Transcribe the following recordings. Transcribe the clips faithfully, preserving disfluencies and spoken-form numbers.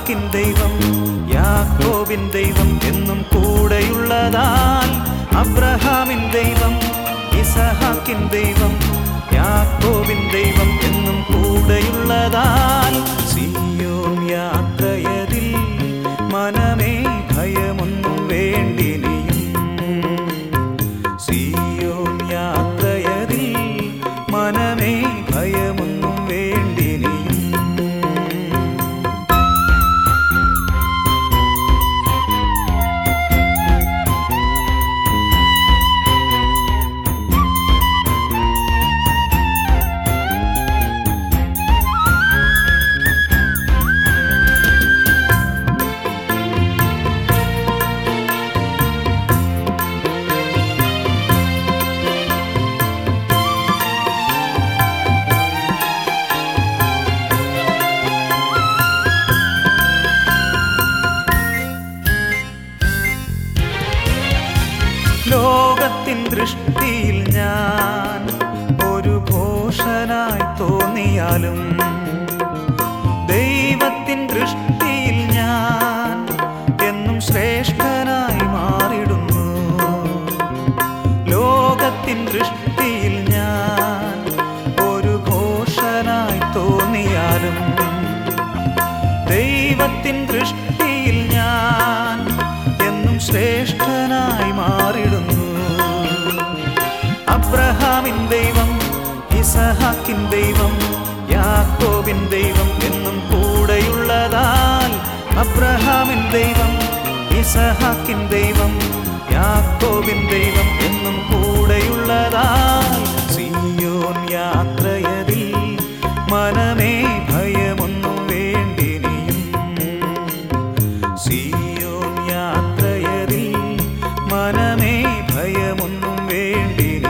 ഇസഹാക്കിൻ ദൈവം യാക്കോബിൻ ദൈവം എന്നും കൂടെയുള്ളതാൽ അബ്രഹാമിൻ ദൈവം ഇസഹാക്കിൻ ദൈവം യാക്കോബിൻ ദൈവം എന്നും കൂടെയുള്ളതാൽ സിയോൻ യാത്രയതിൽ മനമേ ഭയമൊന്നും വേണ്ടിനിയും സിയോൻ യാത്രയതിൽ മനമേ ഭയമൊന്നും വേണ്ടിനിയും ലോകത്തിൻ ദൃഷ്ടിയിൽ ഞാൻ ഒരു ഭോഷനായി തോന്നിയാലും ദൈവത്തിൻ ദൃഷ്ടിയിൽ ഞാൻ എന്നും ശ്രേഷ്ഠനായി മാറിടുന്നു. ലോകത്തിൻ ദൃഷ്ടിയിൽ ഞാൻ ഒരു ഭോഷനായി തോന്നിയാലും ദൈവത്തിൻ ദൃഷ്ടിയിൽ ഞാൻ എന്നും ശ്രേഷ്ഠനായി മാറിടുന്നു. അബ്രഹാമിൻ ദൈവം ഇസഹാക്കിൻ ദൈവം യാക്കോബിൻ ദൈവം എന്നും കൂടെയുള്ളതാൽ അബ്രഹാമിൻ ദൈവം ഇസഹാക്കിൻ ദൈവം യാക്കോബിൻ ദൈവം എന്നും കൂടെയുള്ളതാൽ സിയോൻ യാത്രയതിൽ മനമേ ഭയമൊന്നും വേണ്ടിനിയും സിയോൻ യാത്രയതിൽ മനമേ ഭയമൊന്നും വേണ്ടിനിയും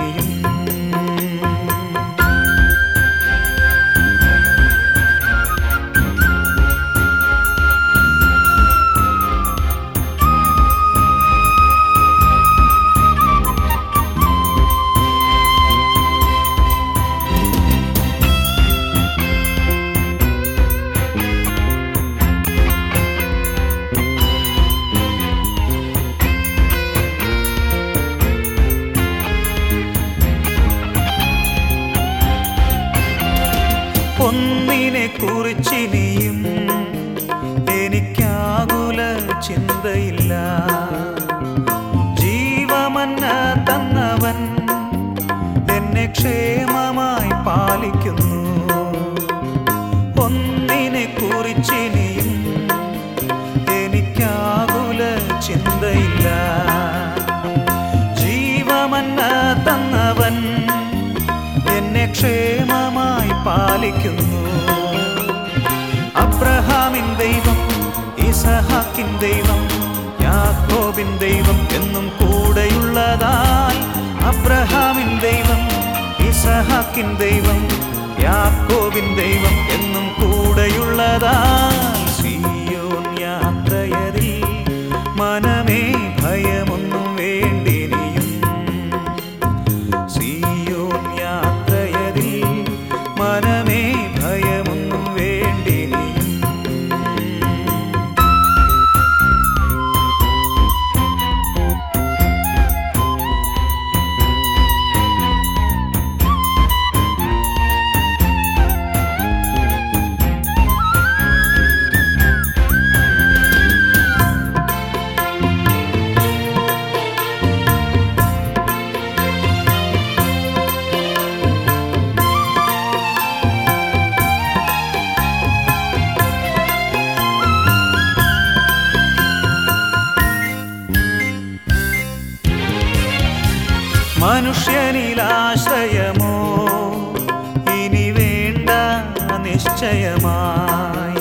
ഒന്നിനെ കുറിച്ചിനിയും എനിക്കാകുല ചിന്തയില്ല. ജീവമന്ന തന്നവൻ എന്നെ ക്ഷേമമായി പാലിക്കുന്നു. ഒന്നിനെ കുറിച്ചിനിയും എനിക്കാകുല ചിന്തയില്ല. ജീവമന്ന തന്നവൻ എന്നെ ക്ഷേമമായി പാലിക്കുന്നു. അബ്രഹാമിൻ ദൈവം ഇസഹാക്കിൻ ദൈവം യാക്കോബിൻ ദൈവം എന്നും കൂടെയുള്ളതാൽ അബ്രഹാമിൻ ദൈവം ഇസഹാക്കിൻ ദൈവം യാക്കോബിൻ ദൈവം എന്നും കൂടെയുള്ളതാൽ സിയോൻ യാത്രയതിൽ മനമേ ഭയമൊന്നും വേണ്ടിനിയും സിയോൻ യാത്രയതിൽ മനമേ ഭയമൊന്നും വേണ്ടിനിയും മനുഷ്യനിലാശ്രയമോ ഇനി വേണ്ട നിശ്ചയമായി.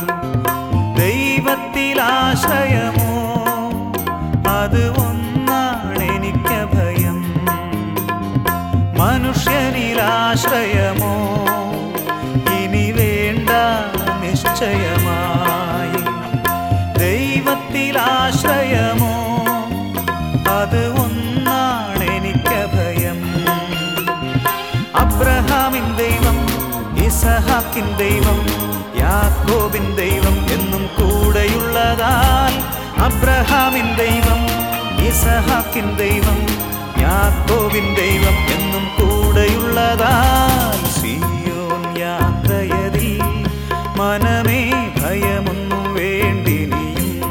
ദൈവത്തിലാശ്രയമോ അത് ഒന്നാണെനിക്ക് ഭയം. മനുഷ്യനിലാശ്രയമോ ഇനി വേണ്ട നിശ്ചയമായി. ദൈവത്തിലാശ്രയമോ അത് ഒന്നാണെനിക്ക് ഭയം. അബ്രഹാമിൻ ദൈവം ഇസഹാക്കിൻ ദൈവം യാക്കോബിൻ ദൈവം എന്നും കൂടെയുള്ള കൂടെയുള്ളതാൽ അബ്രഹാമിൻ ദൈവം ഇസഹാക്കിൻ ദൈവം യാക്കോബിൻ ദൈവം എന്നും കൂടെയുള്ളതാൽ സിയോൻ യാത്രയതിൽ മനമേ ഭയമൊന്നും വേണ്ടിനിയും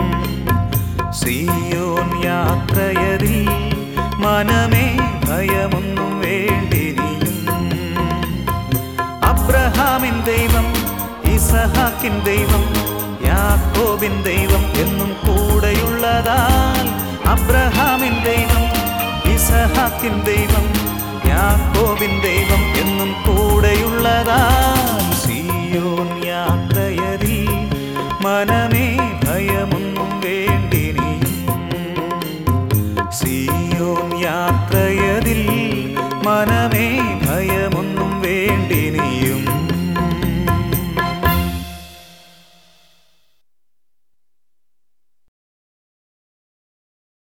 സിയോൻ യാത്രയതിൽ മനമേ ഭയമൊന്നും വേണ്ടിനിയും അബ്രഹാമിൻ ദൈവം ഇസഹാക്കിൻ ദൈവം യാക്കോബിൻ ദൈവം എന്നും കൂടെയുള്ളതാൽ അബ്രഹാമിൻ ദൈവം ഇസഹാക്കിൻ ദൈവം യാക്കോബിൻ ദൈവം എന്നും കൂടെയുള്ളതാൽ സിയോൻ യാത്രയതിൽ മനമേ ഭയം